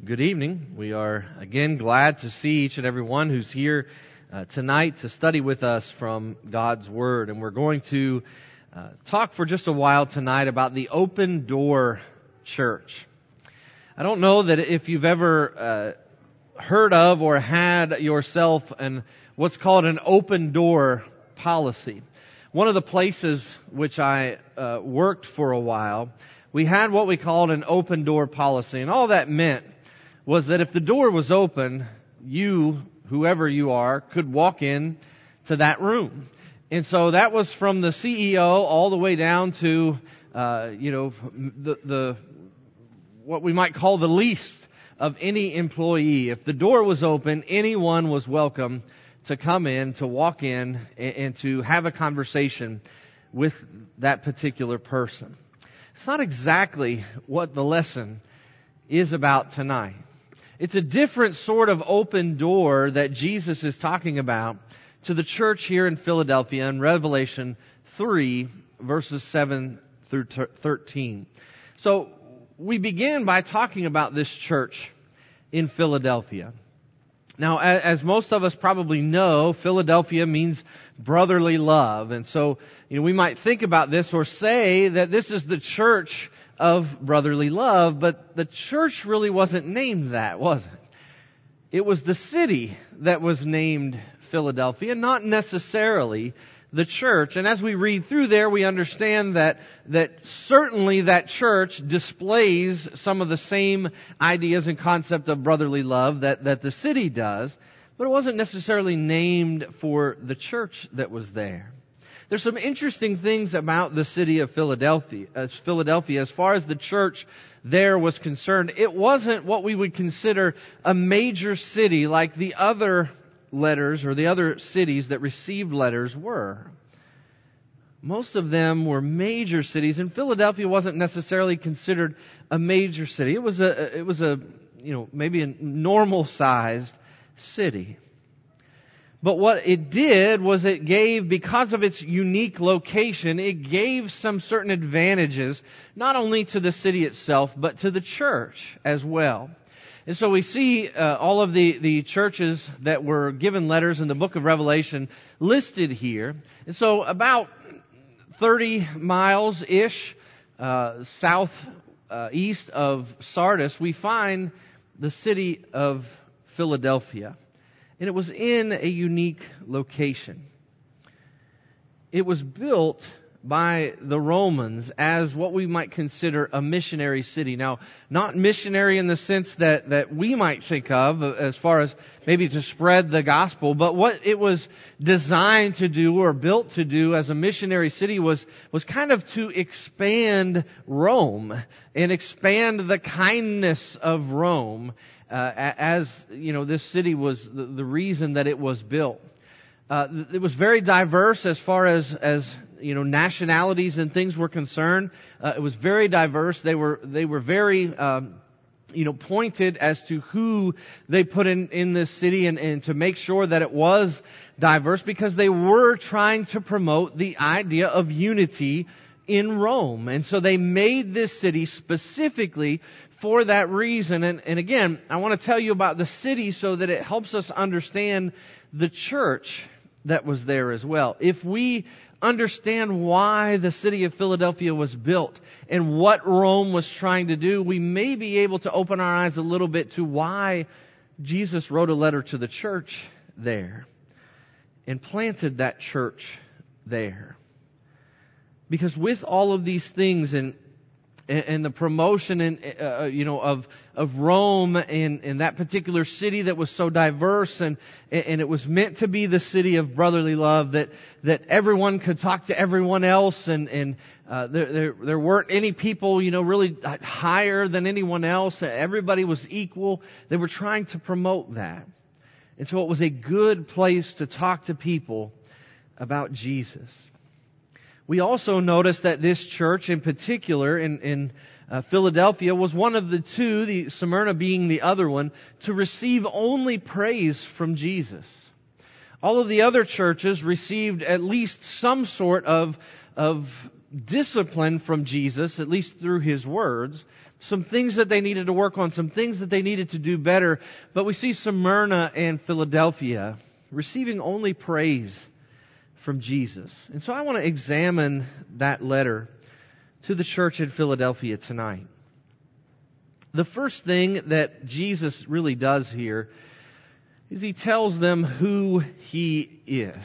Good evening. We are again glad to see each and every one who's here tonight to study with us from God's Word. And we're going to talk for just a while tonight about the Open Door Church. I don't know that if you've ever heard of or had yourself what's called an open door policy. One of the places which I worked for a while, we had what we called an open door policy. And all that meant was that if the door was open, you, whoever you are, could walk in to that room. And so that was from the CEO all the way down to, the what we might call the least of any employee. If the door was open, anyone was welcome to come in, to walk in, and to have a conversation with that particular person. It's not exactly what the lesson is about tonight. It's a different sort of open door that Jesus is talking about to the church here in Philadelphia in Revelation 3, verses 7 through 13. So we begin by talking about this church in Philadelphia. Now, as most of us probably know, Philadelphia means brotherly love. And so, we might think about this or say that this is the church of brotherly love, but the church really wasn't named that, was it? It was the city that was named Philadelphia, not necessarily the church. And as we read through there, we understand that certainly that church displays some of the same ideas and concept of brotherly love that the city does, but it wasn't necessarily named for the church that was there. There's some interesting things about the city of Philadelphia as far as the church there was concerned. It wasn't what we would consider a major city like the other letters or the other cities that received letters were. Most of them were major cities, and Philadelphia wasn't necessarily considered a major city. It was a maybe a normal sized city. But what it did was it gave, because of its unique location, it gave some certain advantages, not only to the city itself, but to the church as well. And so we see all of the churches that were given letters in the book of Revelation listed here. And so about 30 miles-ish southeast of Sardis, we find the city of Philadelphia. And it was in a unique location. It was built by the Romans as what we might consider a missionary city. Now, not missionary in the sense that we might think of as far as maybe to spread the gospel, but what it was designed to do or built to do as a missionary city was kind of to expand Rome and expand the kindness of Rome. This city was the reason that it was built. It was very diverse as far as nationalities and things were concerned. It was very diverse. They were very pointed as to who they put in this city and to make sure that it was diverse, because they were trying to promote the idea of unity in Rome. And so they made this city specifically for that reason. And again, I want to tell you about the city so that it helps us understand the church that was there as well. If we understand why the city of Philadelphia was built and what Rome was trying to do, we may be able to open our eyes a little bit to why Jesus wrote a letter to the church there and planted that church there. Because with all of these things and the promotion of Rome and that particular city that was so diverse and it was meant to be the city of brotherly love, that everyone could talk to everyone else and there weren't any people really higher than anyone else. Everybody was equal. They were trying to promote that. And so it was a good place to talk to people about Jesus. We also notice that this church in particular in Philadelphia was one of the two, the Smyrna being the other one, to receive only praise from Jesus. All of the other churches received at least some sort of discipline from Jesus, at least through His words. some things that they needed to work on, some things that they needed to do better. But we see Smyrna and Philadelphia receiving only praise from Jesus. And so I want to examine that letter to the church in Philadelphia tonight. The first thing that Jesus really does here is He tells them who He is.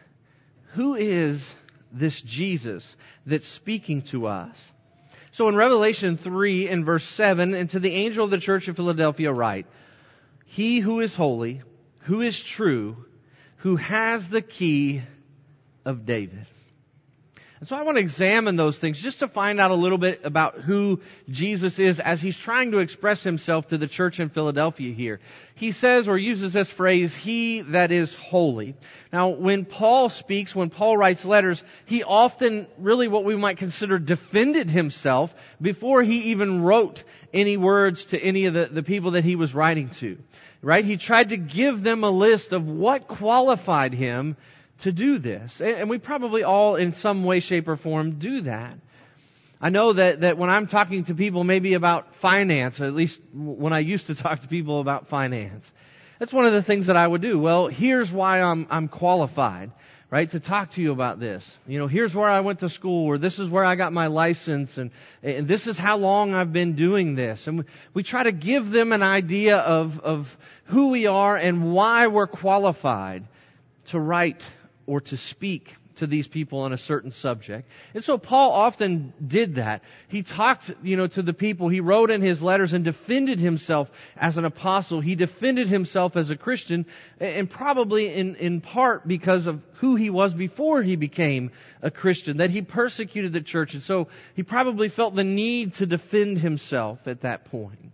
Who is this Jesus that's speaking to us? So in Revelation 3 and verse 7, and to the angel of the church of Philadelphia write, He who is holy, who is true, who has the key of David. And so I want to examine those things just to find out a little bit about who Jesus is as He's trying to express Himself to the church in Philadelphia here. He says or uses this phrase, He that is holy. Now, when Paul speaks, when Paul writes letters, he often really what we might consider defended himself before he even wrote any words to any of the people that he was writing to. Right? He tried to give them a list of what qualified him to do this. And we probably all in some way, shape, or form do that. I know that when I'm talking to people maybe about finance, or at least when I used to talk to people about finance, that's one of the things that I would do. Well, here's why I'm qualified, right, to talk to you about this. You know, here's where I went to school, or this is where I got my license, and this is how long I've been doing this. And we try to give them an idea of who we are and why we're qualified to write or to speak to these people on a certain subject. And so Paul often did that. He talked, to the people. He wrote in his letters and defended himself as an apostle. He defended himself as a Christian, and probably in part because of who he was before he became a Christian, that he persecuted the church. And so he probably felt the need to defend himself at that point.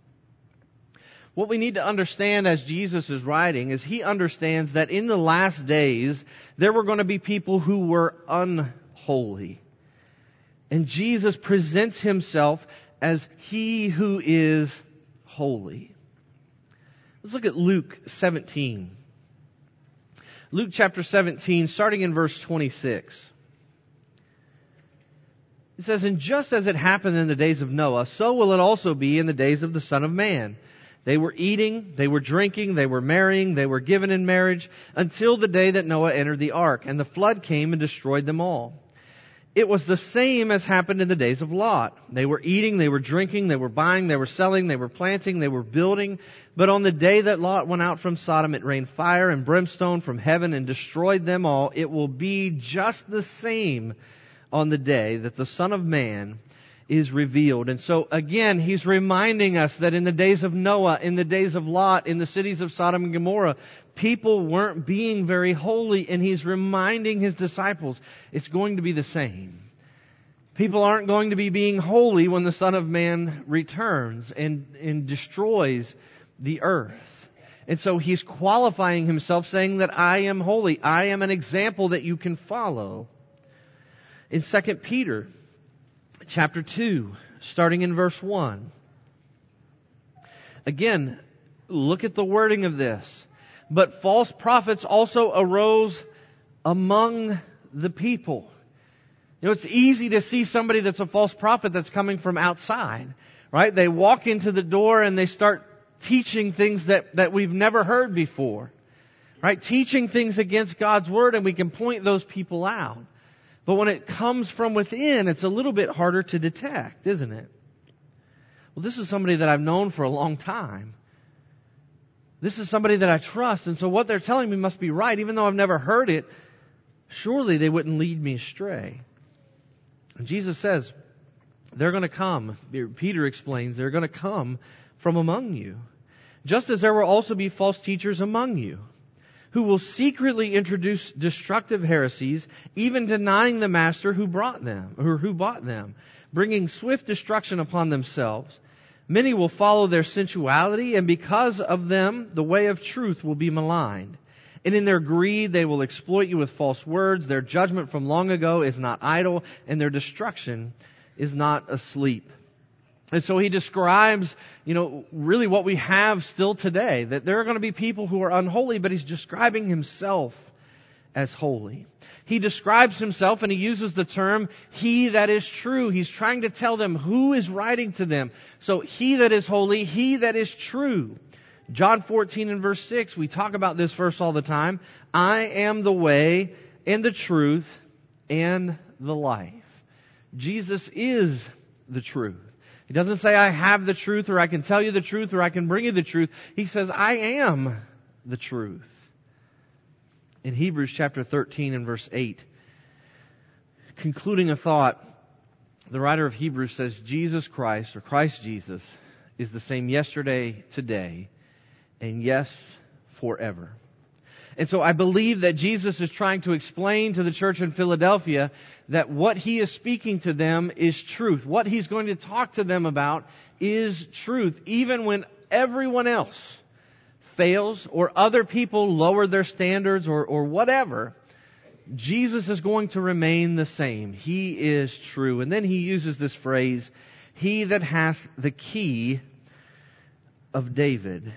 What we need to understand as Jesus is writing is He understands that in the last days there were going to be people who were unholy. And Jesus presents Himself as He who is holy. Let's look at Luke 17. Luke chapter 17, starting in verse 26. It says, And just as it happened in the days of Noah, so will it also be in the days of the Son of Man. They were eating, they were drinking, they were marrying, they were given in marriage until the day that Noah entered the ark, and the flood came and destroyed them all. It was the same as happened in the days of Lot. They were eating, they were drinking, they were buying, they were selling, they were planting, they were building. But on the day that Lot went out from Sodom, it rained fire and brimstone from heaven and destroyed them all. It will be just the same on the day that the Son of Man is revealed. And so again, He's reminding us that in the days of Noah, in the days of Lot, in the cities of Sodom and Gomorrah, people weren't being very holy, and He's reminding His disciples it's going to be the same. People aren't going to be being holy when the Son of Man returns and destroys the earth. And so He's qualifying Himself, saying that I am holy. I am an example that you can follow. In 2 Peter chapter 2, starting in verse 1. Again, look at the wording of this. But false prophets also arose among the people. It's easy to see somebody that's a false prophet that's coming from outside, right? They walk into the door and they start teaching things that we've never heard before, right? Teaching things against God's Word, and we can point those people out. But when it comes from within, it's a little bit harder to detect, isn't it? Well, this is somebody that I've known for a long time. This is somebody that I trust, and so what they're telling me must be right. Even though I've never heard it, surely they wouldn't lead me astray. And Jesus says, they're going to come. Peter explains, they're going to come from among you. Just as there will also be false teachers among you, who will secretly introduce destructive heresies, even denying the master who brought them, or who bought them, bringing swift destruction upon themselves. Many will follow their sensuality, and because of them, the way of truth will be maligned. And in their greed, they will exploit you with false words. Their judgment from long ago is not idle, and their destruction is not asleep. And so he describes, really what we have still today, that there are going to be people who are unholy, but he's describing himself as holy. He describes himself and he uses the term, he that is true. He's trying to tell them who is writing to them. So he that is holy, he that is true. John 14 and verse 6, we talk about this verse all the time. I am the way and the truth and the life. Jesus is the truth. He doesn't say I have the truth or I can tell you the truth or I can bring you the truth. He says I am the truth. In Hebrews chapter 13 and verse 8, concluding a thought, the writer of Hebrews says Jesus Christ, or Christ Jesus, is the same yesterday, today, and yes, forever. And so I believe that Jesus is trying to explain to the church in Philadelphia that what He is speaking to them is truth. What He's going to talk to them about is truth, even when everyone else fails or other people lower their standards or whatever. Jesus is going to remain the same. He is true. And then He uses this phrase, He that hath the key of David.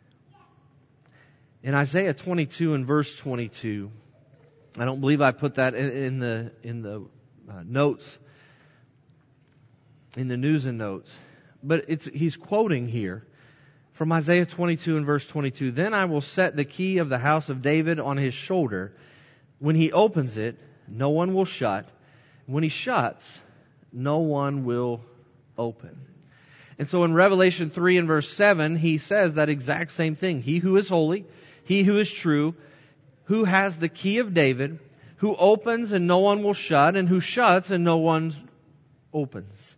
In Isaiah 22 and verse 22, I don't believe I put that in the notes, in the news and notes, but he's quoting here from Isaiah 22 and verse 22. Then I will set the key of the house of David on his shoulder. When he opens it, no one will shut. When he shuts, no one will open. And so in Revelation 3 and verse 7, he says that exact same thing. He who is holy, He who is true, who has the key of David, who opens and no one will shut, and who shuts and no one opens.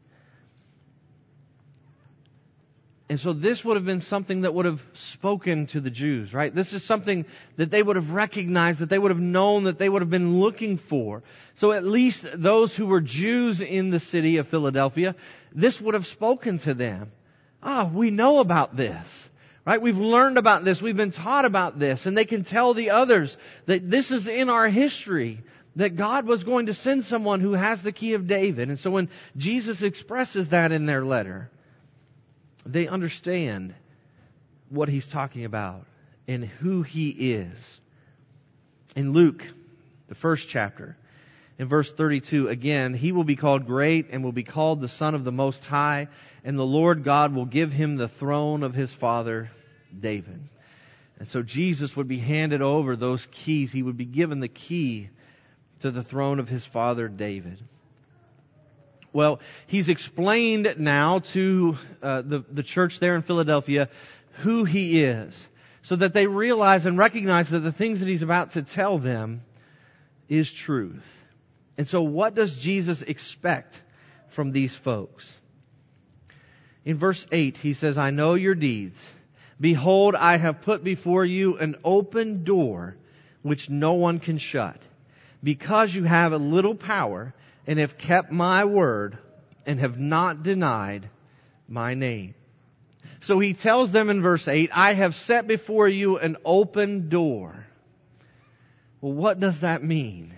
And so this would have been something that would have spoken to the Jews, right? This is something that they would have recognized, that they would have known, that they would have been looking for. So at least those who were Jews in the city of Philadelphia, this would have spoken to them. We know about this. Right? We've learned about this. We've been taught about this. And they can tell the others that this is in our history, that God was going to send someone who has the key of David. And so when Jesus expresses that in their letter, they understand what He's talking about and who He is. In Luke, the first chapter, in verse 32, again, He will be called great and will be called the Son of the Most High, and the Lord God will give Him the throne of His father David. And so Jesus would be handed over those keys. He would be given the key to the throne of his father David. Well, He's explained now to the church there in Philadelphia who He is, so that they realize and recognize that the things that He's about to tell them is truth. And so what does Jesus expect from these folks? In verse 8, He says, I know your deeds. Behold, I have put before you an open door which no one can shut. Because you have a little power and have kept my word and have not denied my name. So He tells them in verse 8, I have set before you an open door. Well, what does that mean?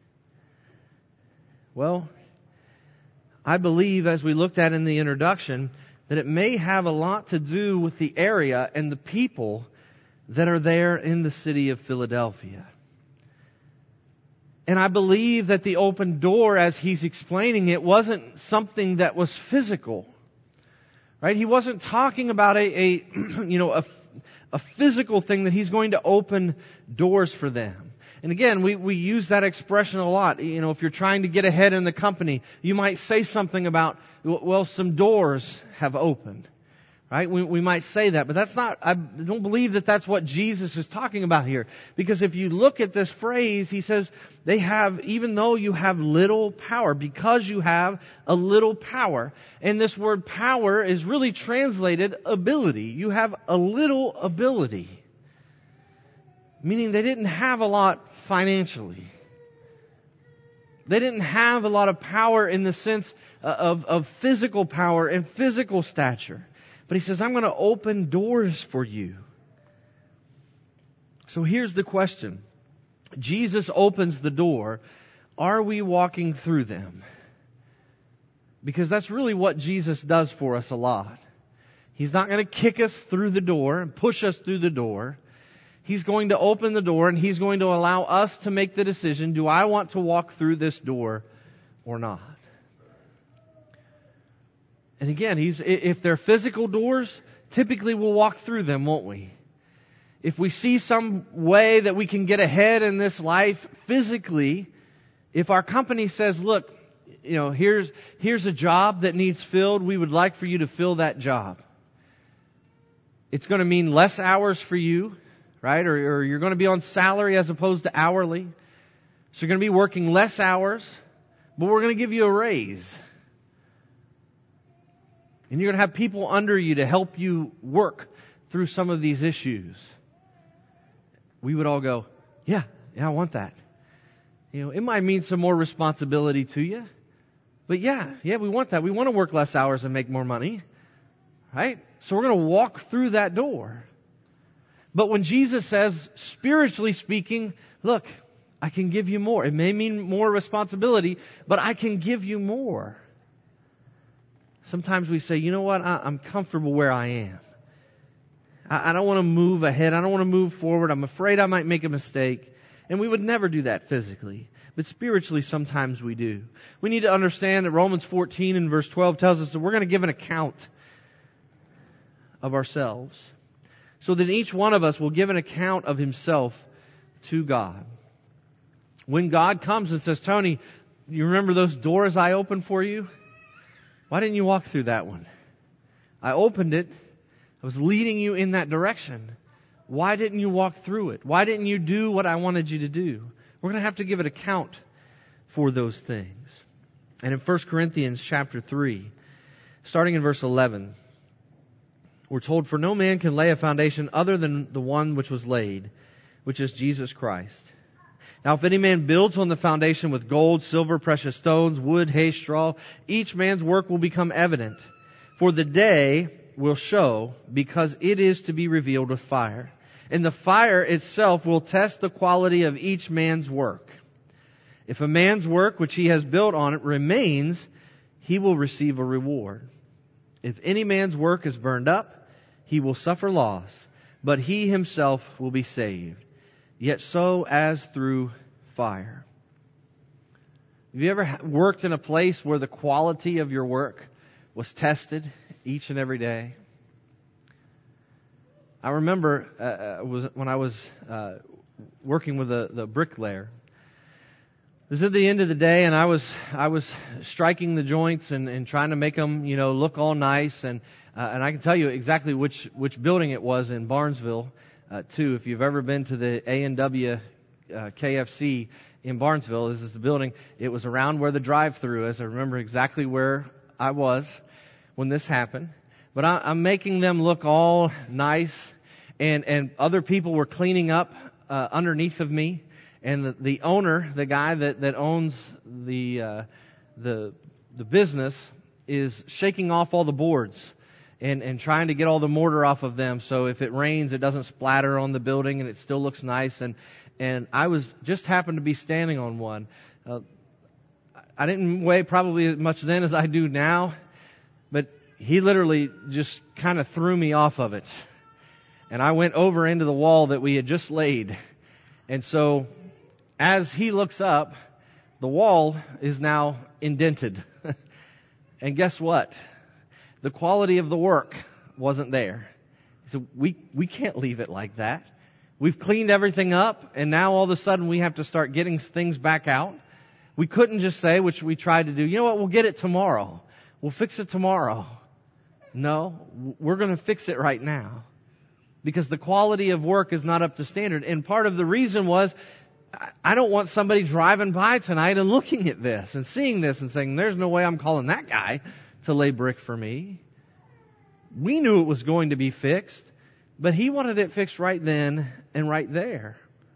Well, I believe, as we looked at in the introduction, that it may have a lot to do with the area and the people that are there in the city of Philadelphia. And I believe that the open door, as He's explaining it, wasn't something that was physical. Right? He wasn't talking about a physical thing that He's going to open doors for them. And again, we use that expression a lot. If you're trying to get ahead in the company, you might say something about, well, some doors have opened. Right? We might say that, but I don't believe that that's what Jesus is talking about here. Because if you look at this phrase, He says, even though you have little power, because you have a little power. And this word power is really translated ability. You have a little ability. Meaning they didn't have a lot financially. They didn't have a lot of power in the sense of physical power and physical stature. But He says, I'm going to open doors for you. So here's the question. Jesus opens the door. Are we walking through them? Because that's really what Jesus does for us a lot. He's not going to kick us through the door and push us through the door. He's going to open the door and He's going to allow us to make the decision, do I want to walk through this door or not? And again, if they're physical doors, typically we'll walk through them, won't we? If we see some way that we can get ahead in this life physically, if our company says, look, here's a job that needs filled, we would like for you to fill that job. It's going to mean less hours for you, right? Or you're going to be on salary as opposed to hourly. So you're going to be working less hours, but we're going to give you a raise. And you're going to have people under you to help you work through some of these issues. We would all go, yeah, I want that. It might mean some more responsibility to you. But yeah, we want that. We want to work less hours and make more money. Right? So we're going to walk through that door. But when Jesus says, spiritually speaking, look, I can give you more. It may mean more responsibility, but I can give you more. Sometimes we say, you know what? I'm comfortable where I am. I don't want to move ahead. I don't want to move forward. I'm afraid I might make a mistake. And we would never do that physically. But spiritually, sometimes we do. We need to understand that Romans 14 and verse 12 tells us that we're going to give an account of ourselves. So that each one of us will give an account of himself to God. When God comes and says, Tony, you remember those doors I opened for you? Why didn't you walk through that one? I opened it. I was leading you in that direction. Why didn't you walk through it? Why didn't you do what I wanted you to do? We're going to have to give an account for those things. And in 1 Corinthians chapter 3, starting in verse 11, we're told, for no man can lay a foundation other than the one which was laid, which is Jesus Christ. Now if any man builds on the foundation with gold, silver, precious stones, wood, hay, straw, each man's work will become evident. For the day will show, because it is to be revealed with fire. And the fire itself will test the quality of each man's work. If a man's work which he has built on it remains, he will receive a reward. If any man's work is burned up, he will suffer loss, but he himself will be saved, yet so as through fire. Have you ever worked in a place where the quality of your work was tested each and every day? I remember when I was working with the bricklayer. It was at the end of the day, and I was striking the joints and trying to make them, look all nice. And I can tell you exactly which building it was in Barnesville, too. If you've ever been to the A&W KFC in Barnesville, this is the building. It was around where the drive-thru is. I remember exactly where I was when this happened. But I'm making them look all nice, and other people were cleaning up underneath of me. And the owner, the guy that owns the business, is shaking off all the boards and trying to get all the mortar off of them, so if it rains, it doesn't splatter on the building and it still looks nice. And I just happened to be standing on one. I didn't weigh probably as much then as I do now, but he literally just kind of threw me off of it. And I went over into the wall that we had just laid. And so as he looks up, the wall is now indented. And guess what? The quality of the work wasn't there. So we can't leave it like that. We've cleaned everything up, and now all of a sudden we have to start getting things back out. We couldn't just say, which we tried to do, you know what, we'll get it tomorrow. We'll fix it tomorrow. No, we're going to fix it right now. Because the quality of work is not up to standard. And part of the reason was, I don't want somebody driving by tonight and looking at this and seeing this and saying, there's no way I'm calling that guy to lay brick for me. We knew it was going to be fixed, but he wanted it fixed right then and right there.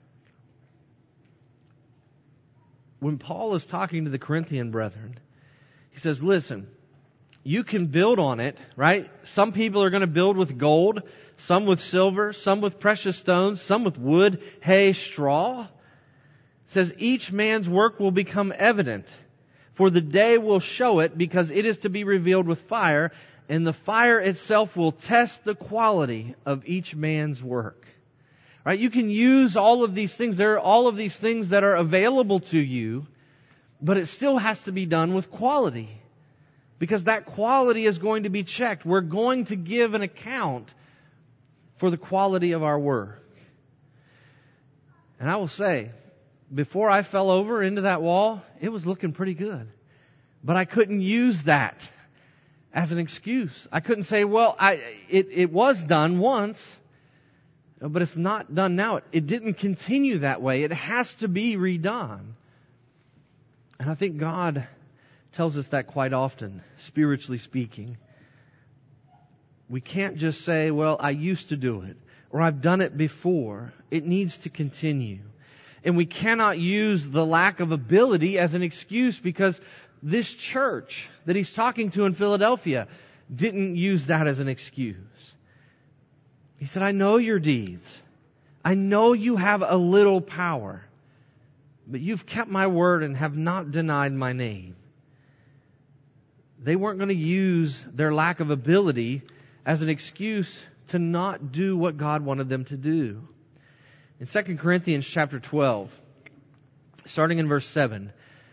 When Paul is talking to the Corinthian brethren, he says, listen, you can build on it, right? Some people are going to build with gold, some with silver, some with precious stones, some with wood, hay, straw. It says each man's work will become evident, for the day will show it, because it is to be revealed with fire, and the fire itself will test the quality of each man's work. Right? You can use all of these things. There are all of these things that are available to you, but it still has to be done with quality. Because that quality is going to be checked. We're going to give an account for the quality of our work. And I will say, before I fell over into that wall, it was looking pretty good. But I couldn't use that as an excuse. I couldn't say, well, it was done once, but it's not done now. It didn't continue that way. It has to be redone. And I think God tells us that quite often, spiritually speaking. We can't just say, well, I used to do it, or I've done it before. It needs to continue. And we cannot use the lack of ability as an excuse, because this church that he's talking to in Philadelphia didn't use that as an excuse. He said, I know your deeds. I know you have a little power, but you've kept my word and have not denied my name. They weren't going to use their lack of ability as an excuse to not do what God wanted them to do. In 2 Corinthians chapter 12, starting in verse 7,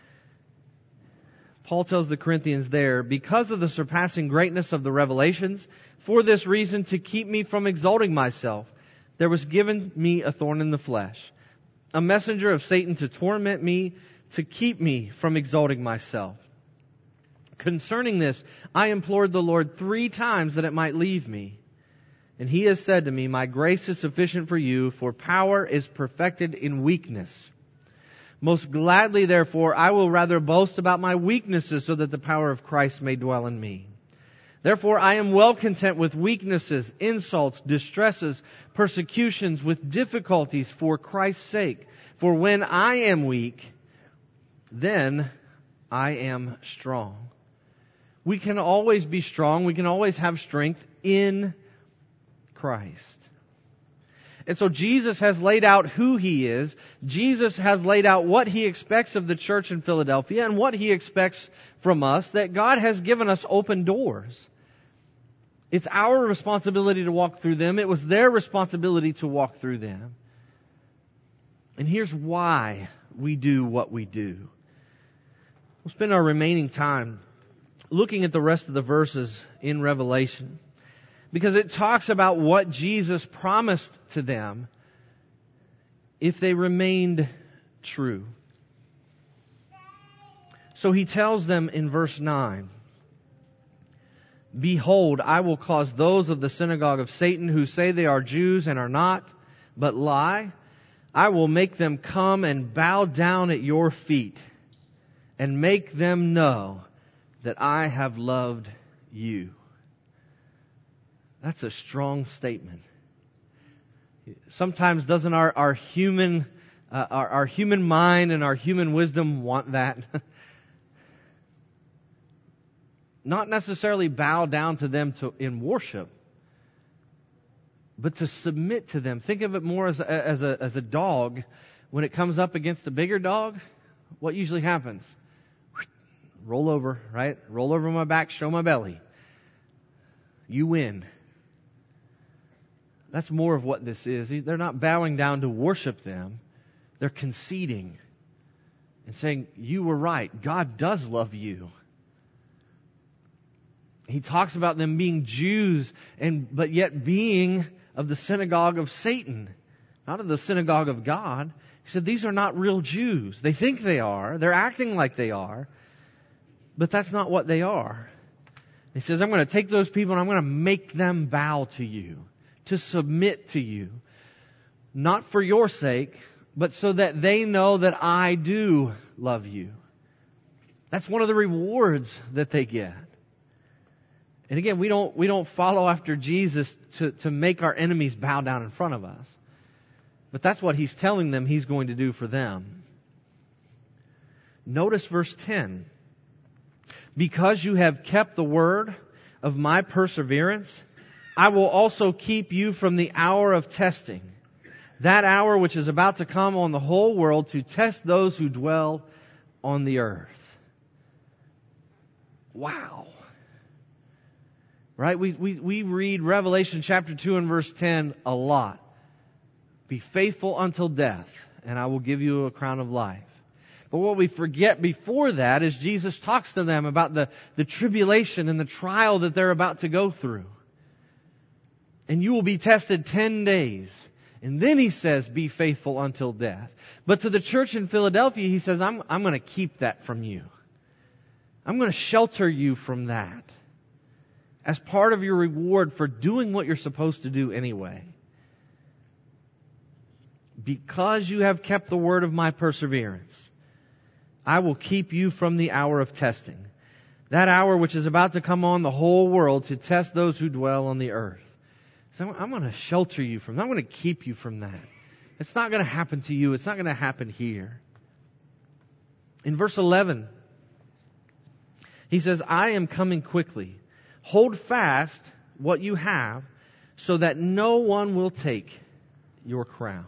Paul tells the Corinthians there, because of the surpassing greatness of the revelations, for this reason, to keep me from exalting myself, there was given me a thorn in the flesh, a messenger of Satan to torment me, to keep me from exalting myself. Concerning this, I implored the Lord 3 times that it might leave me. And He has said to me, my grace is sufficient for you, for power is perfected in weakness. Most gladly, therefore, I will rather boast about my weaknesses, so that the power of Christ may dwell in me. Therefore, I am well content with weaknesses, insults, distresses, persecutions, with difficulties for Christ's sake. For when I am weak, then I am strong. We can always be strong. We can always have strength in Christ. And so Jesus has laid out who He is. Jesus has laid out what He expects of the church in Philadelphia and what He expects from us, that God has given us open doors. It's our responsibility to walk through them. It was their responsibility to walk through them. And here's why we do what we do. We'll spend our remaining time looking at the rest of the verses in Revelation, because it talks about what Jesus promised to them if they remained true. So He tells them in verse 9, behold, I will cause those of the synagogue of Satan who say they are Jews and are not, but lie. I will make them come and bow down at your feet and make them know that I have loved you. That's a strong statement. Sometimes doesn't our human mind and our human wisdom want that? Not necessarily bow down to them in worship, but to submit to them. Think of it more as a dog. When it comes up against a bigger dog, what usually happens? Roll over, right? Roll over my back, show my belly. You win. That's more of what this is. They're not bowing down to worship them. They're conceding and saying, you were right. God does love you. He talks about them being Jews, but yet being of the synagogue of Satan, not of the synagogue of God. He said, these are not real Jews. They think they are. They're acting like they are. But that's not what they are. He says, I'm going to take those people and I'm going to make them bow to you, to submit to you. Not for your sake, but so that they know that I do love you. That's one of the rewards that they get. And again, we don't follow after Jesus to make our enemies bow down in front of us. But that's what He's telling them He's going to do for them. Notice verse 10. Because you have kept the word of my perseverance, I will also keep you from the hour of testing, that hour which is about to come on the whole world to test those who dwell on the earth. Wow. Right? We read Revelation chapter 2 and verse 10 a lot. Be faithful until death, and I will give you a crown of life. But what we forget before that is Jesus talks to them about the tribulation and the trial that they're about to go through. And you will be tested 10 days. And then he says, be faithful until death. But to the church in Philadelphia, he says, I'm going to keep that from you. I'm going to shelter you from that as part of your reward for doing what you're supposed to do anyway. Because you have kept the word of my perseverance, I will keep you from the hour of testing, that hour which is about to come on the whole world to test those who dwell on the earth. So I'm going to shelter you from that. I'm going to keep you from that. It's not going to happen to you. It's not going to happen here. In verse 11, he says, I am coming quickly. Hold fast what you have so that no one will take your crown.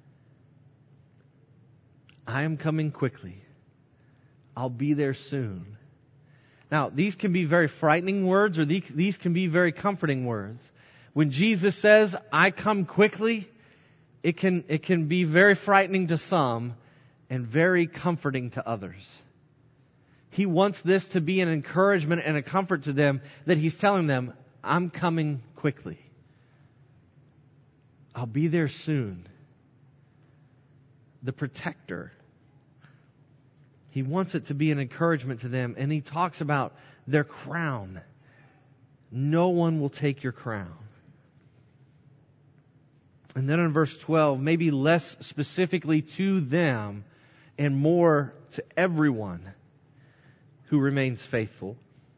I am coming quickly. I'll be there soon. Now, these can be very frightening words, or these can be very comforting words. When Jesus says, I come quickly, it can be very frightening to some and very comforting to others. He wants this to be an encouragement and a comfort to them that He's telling them, I'm coming quickly. I'll be there soon. The protector. He wants it to be an encouragement to them, and He talks about their crown. No one will take your crown. And then in verse 12, maybe less specifically to them and more to everyone who remains faithful.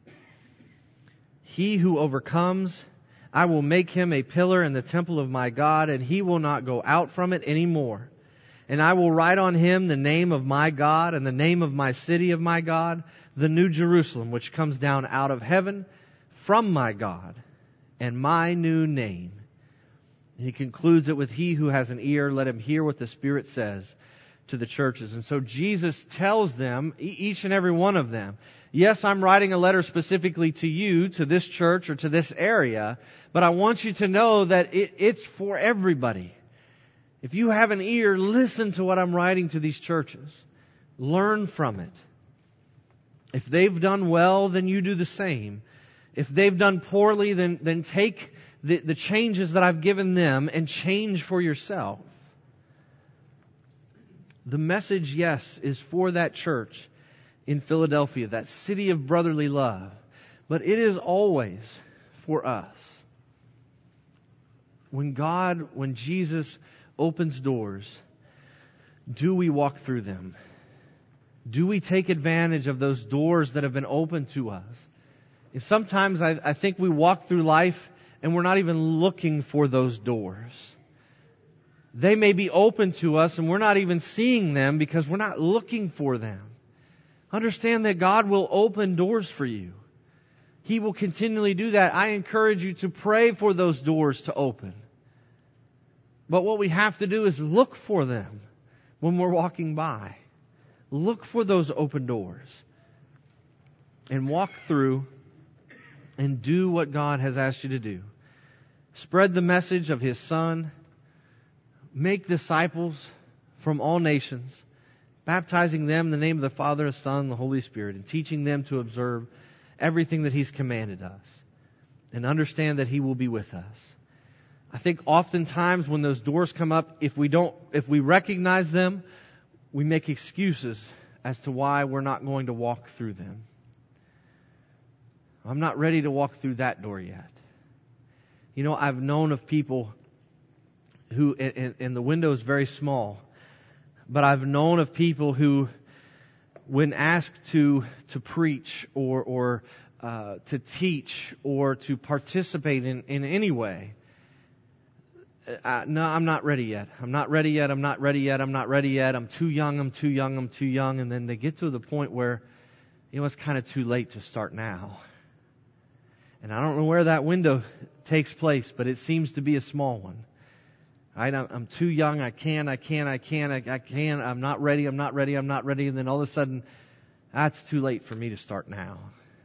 He who overcomes, I will make him a pillar in the temple of my God, and he will not go out from it anymore. And I will write on him the name of my God and the name of my city of my God, the New Jerusalem, which comes down out of heaven from my God, and my new name. And he concludes it with, he who has an ear, let him hear what the Spirit says to the churches. And so Jesus tells them, each and every one of them, yes, I'm writing a letter specifically to you, to this church or to this area, but I want you to know that it's for everybody. If you have an ear, listen to what I'm writing to these churches. Learn from it. If they've done well, then you do the same. If they've done poorly, then take the changes that I've given them and change for yourself. The message, yes, is for that church in Philadelphia, that city of brotherly love. But it is always for us. When Jesus opens doors, do we walk through them? Do we take advantage of those doors that have been opened to us? And sometimes I think we walk through life and we're not even looking for those doors. They may be open to us and we're not even seeing them because we're not looking for them. Understand that God will open doors for you. He will continually do that. I encourage you to pray for those doors to open. But what we have to do is look for them when we're walking by. Look for those open doors and walk through and do what God has asked you to do. Spread the message of His Son. Make disciples from all nations, baptizing them in the name of the Father, the Son, and the Holy Spirit, and teaching them to observe everything that He's commanded us, and understand that He will be with us. I think oftentimes when those doors come up, if we recognize them, we make excuses as to why we're not going to walk through them. I'm not ready to walk through that door yet. You know, I've known of people who, and the window is very small, but I've known of people who, when asked to preach or to teach or to participate in any way, no, I'm not ready yet. I'm not ready yet. I'm not ready yet. I'm not ready yet. I'm too young. I'm too young. I'm too young. And then they get to the point where, it's kind of too late to start now. And I don't know where that window takes place, but it seems to be a small one. Right? I'm too young. I can't. I'm not ready. I'm not ready. I'm not ready. And then all of a sudden, that's too late for me to start now.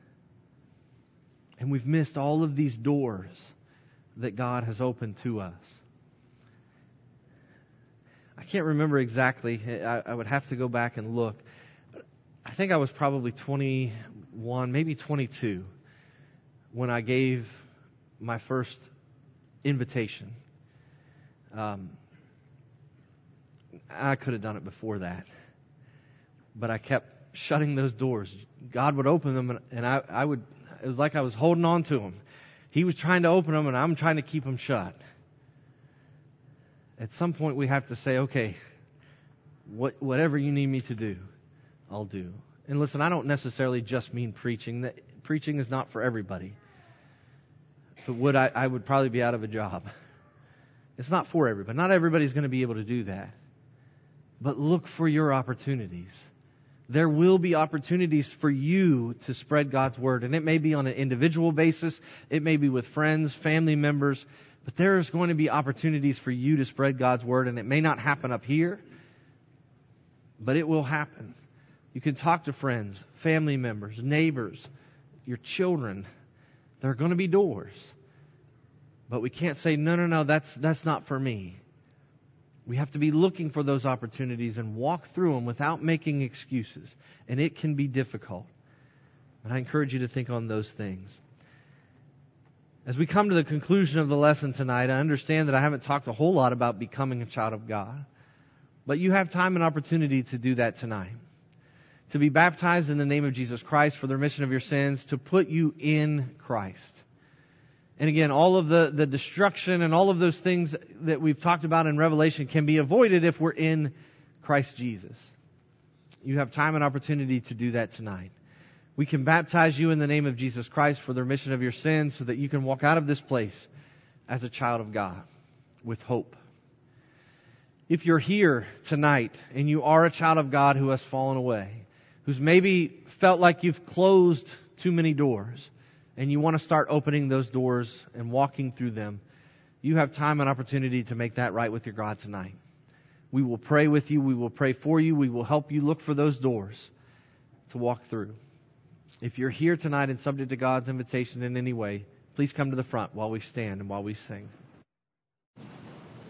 And we've missed all of these doors that God has opened to us. I can't remember exactly. I would have to go back and look. I think I was probably 21, maybe 22, when I gave my first invitation. I could have done it before that, but I kept shutting those doors. God would open them, and I would. It was like I was holding on to them. He was trying to open them, and I'm trying to keep them shut. At some point, we have to say, okay, whatever you need me to do, I'll do. And listen, I don't necessarily just mean preaching. Preaching is not for everybody. If it would, I would probably be out of a job. It's not for everybody. Not everybody's going to be able to do that. But look for your opportunities. There will be opportunities for you to spread God's Word. And it may be on an individual basis. It may be with friends, family members. But there's going to be opportunities for you to spread God's Word. And it may not happen up here, but it will happen. You can talk to friends, family members, neighbors, your children. There are going to be doors. But we can't say, no, that's not for me. We have to be looking for those opportunities and walk through them without making excuses. And it can be difficult. But I encourage you to think on those things. As we come to the conclusion of the lesson tonight, I understand that I haven't talked a whole lot about becoming a child of God. But you have time and opportunity to do that tonight. To be baptized in the name of Jesus Christ for the remission of your sins, to put you in Christ. And again, all of the destruction and all of those things that we've talked about in Revelation can be avoided if we're in Christ Jesus. You have time and opportunity to do that tonight. We can baptize you in the name of Jesus Christ for the remission of your sins so that you can walk out of this place as a child of God with hope. If you're here tonight and you are a child of God who has fallen away, who's maybe felt like you've closed too many doors, and you want to start opening those doors and walking through them, you have time and opportunity to make that right with your God tonight. We will pray with you. We will pray for you. We will help you look for those doors to walk through. If you're here tonight and subject to God's invitation in any way, please come to the front while we stand and while we sing.